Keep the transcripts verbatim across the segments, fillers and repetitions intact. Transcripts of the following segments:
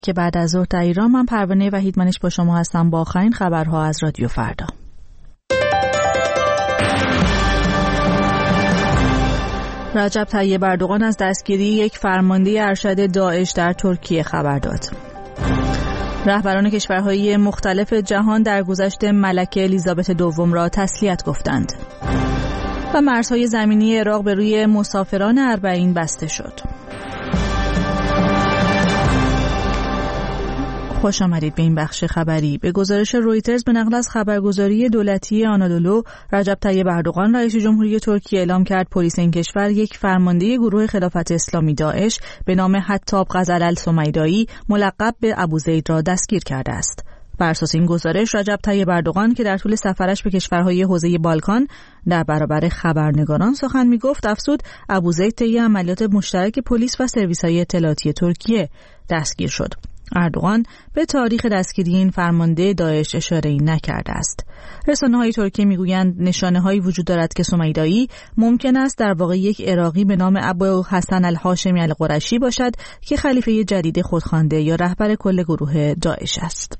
که بعد از ظهر در ایران. من پروانه وحیدمنش با شما هستم با آخرین خبرها از رادیو فردا. رجب طیب اردوغان از دستگیری یک فرمانده ارشد داعش در ترکیه خبر داد. رهبران کشورهای مختلف جهان در گذشت ملکه الیزابت دوم را تسلیت گفتند. و مرزهای زمینی عراق به روی مسافران اربعین بسته شد. خوش آمدید به این بخش خبری. به گزارش رویترز به نقل از خبرگزاری دولتی آنادولو، رجب طیب اردوغان رئیس جمهوری ترکیه اعلام کرد پلیس این کشور یک فرمانده گروه خلافت اسلامی داعش به نام حتاب غزل السمیدایی ملقب به ابوزید را دستگیر کرده است. بر اساس این گزارش رجب طیب اردوغان که در طول سفرش به کشورهای حوزه بالکان در برابر خبرنگاران سخن می‌گفت، افزود ابوزید طی عملیات مشترک پلیس و سرویس‌های اطلاعاتی ترکیه دستگیر شد. اردوغان به تاریخ دستگیری این فرمانده داعش اشاره‌ای نکرده است. رسانه‌های ترکیه میگویند نشانه‌هایی وجود دارد که سمیدایی ممکن است در واقع یک عراقی به نام ابو حسن الهاشمی القرشی باشد که خلیفه جدید خودخوانده یا رهبر کل گروه داعش است.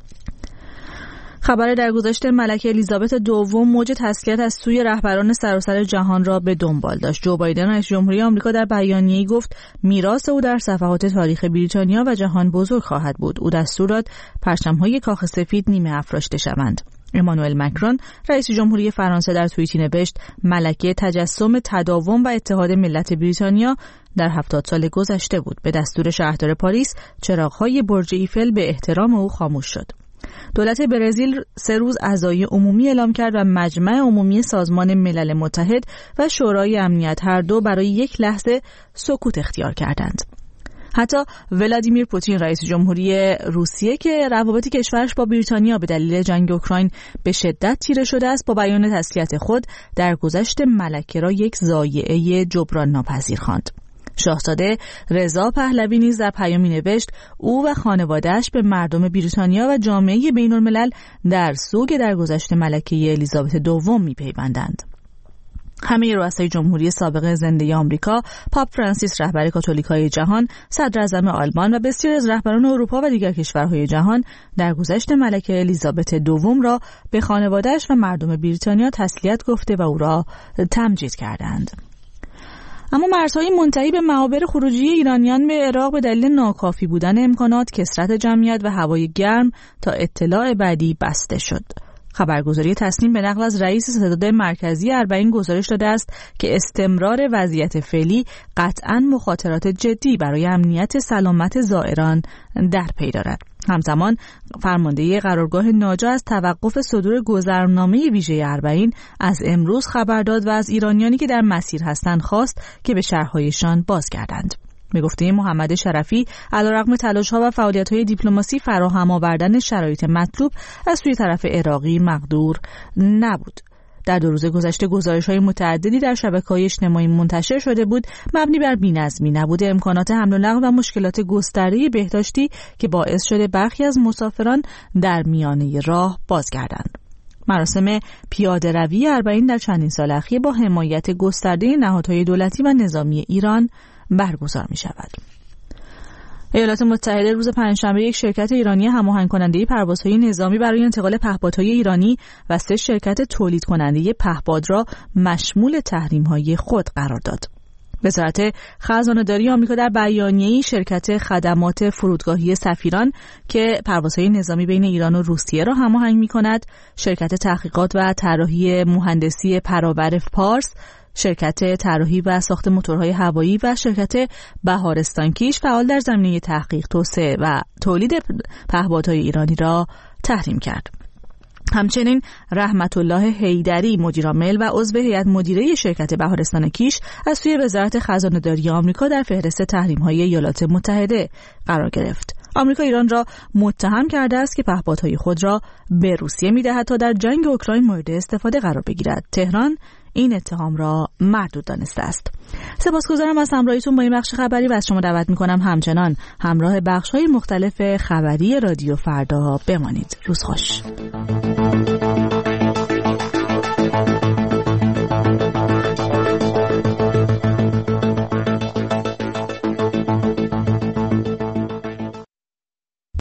خبر درگذشت ملکه الیزابت دوم موج تسلیت از سوی رهبران سراسر جهان را به دنبال داشت. جو بایدن رئیس جمهوری آمریکا در بیانیه‌ای گفت میراث او در صفحات تاریخ بریتانیا و جهان بزرگ خواهد بود. او دستور داد پرچم‌های کاخ سفید نیمه افراشته شوند. امانوئل مکرون رئیس جمهوری فرانسه در توییتی نوشت ملکه تجسم تداوم و اتحاد ملت بریتانیا در هفتاد سال گذشته بود. به دستور شهردار پاریس چراغ‌های برج ایفل به احترام او خاموش شد. دولت برزیل سه روز عزای عمومی اعلام کرد و مجمع عمومی سازمان ملل متحد و شورای امنیت هر دو برای یک لحظه سکوت اختیار کردند. حتی ولادیمیر پوتین رئیس جمهوری روسیه که روابط کشورش با بریتانیا به دلیل جنگ اوکراین به شدت تیره شده است، با بیان تسلیت خود در گذشت ملکه را یک ضایعه جبران ناپذیر خواند. شاهزاده رضا پهلوی نیز در پیامی نوشت او و خانواده‌اش به مردم بریتانیا و جامعه بین‌الملل در سوگ درگذشت ملکه الیزابت دوم می‌پیوندند. همه رؤسای جمهوری سابق زنده آمریکا، پاپ فرانسیس رهبر کاتولیکای جهان، صدراعظم آلمان و بسیاری از رهبران اروپا و دیگر کشورهای جهان درگذشت ملکه الیزابت دوم را به خانواده‌اش و مردم بریتانیا تسلیت گفته و او را تمجید کردند. اما مرزهای منتهی به معابر خروجی ایرانیان به عراق به دلیل ناکافی بودن امکانات، کثرت جمعیت و هوای گرم تا اطلاع بعدی بسته شد. خبرگزاری تسنیم به نقل از رئیس ستاد مرکزی اربعین گزارش داده است که استمرار وضعیت فعلی قطعاً مخاطرات جدی برای امنیت سلامت زائران در پی دارد. همزمان فرمانده قرارگاه ناجا از توقف صدور گذرنامه ویژه اربعین از امروز خبر داد و از ایرانیانی که در مسیر هستند خواست که به شهرهایشان بازگردند. به گفته محمد شرفی، علیرغم تلاش‌ها و فعالیت‌های دیپلماسی، فراهم آوردن شرایط مطلوب از سوی طرف عراقی مقدور نبود. در دو روز گذشته گزارش‌های متعددی در شبکه‌های اجتماعی منتشر شده بود مبنی بر بی‌نظمی، نبود امکانات حمل و نقل و مشکلات گسترده بهداشتی که باعث شده برخی از مسافران در میانه راه بازگردند. مراسم پیاده‌روی اربعین در چندین سال اخیر با حمایت گسترده نهادهای دولتی و نظامی ایران برگزار می شود. ایالات متحده روز پنجشنبه یک شرکت ایرانی هماهنگ کننده پروازهای نظامی برای انتقال پهپادهای ایرانی و سه شرکت تولید کننده پهپاد را مشمول تحریم‌های خود قرار داد. وزارت خزانه‌داری آمریکا در بیانیه‌ای شرکت خدمات فرودگاهی سفیران که پروازهای نظامی بین ایران و روسیه را هماهنگ می‌کند، شرکت تحقیقات و طراحی مهندسی پراور پارس، شرکت طراحی و ساخت موتورهای هوایی و شرکت بهارستان کیش فعال در زمینه تحقیق، توسعه و تولید پهپادهای ایرانی را تحریم کرد. همچنین رحمت الله حیدری مدیرعامل و عضو هیئت مدیره شرکت بهارستان کیش از سوی وزارت خزانه‌داری آمریکا در فهرست تحریم‌های ایالات متحده قرار گرفت. آمریکا ایران را متهم کرده است که پهپادهای خود را به روسیه می‌دهد تا در جنگ اوکراین مورد استفاده قرار بگیرد. تهران این اتهام را مردود دانسته است. سپاسگزارم از همراهیتون با این بخش خبری و از شما دعوت می‌کنم همچنان همراه بخش‌های مختلف خبری رادیو فردا بمانید. روز خوش.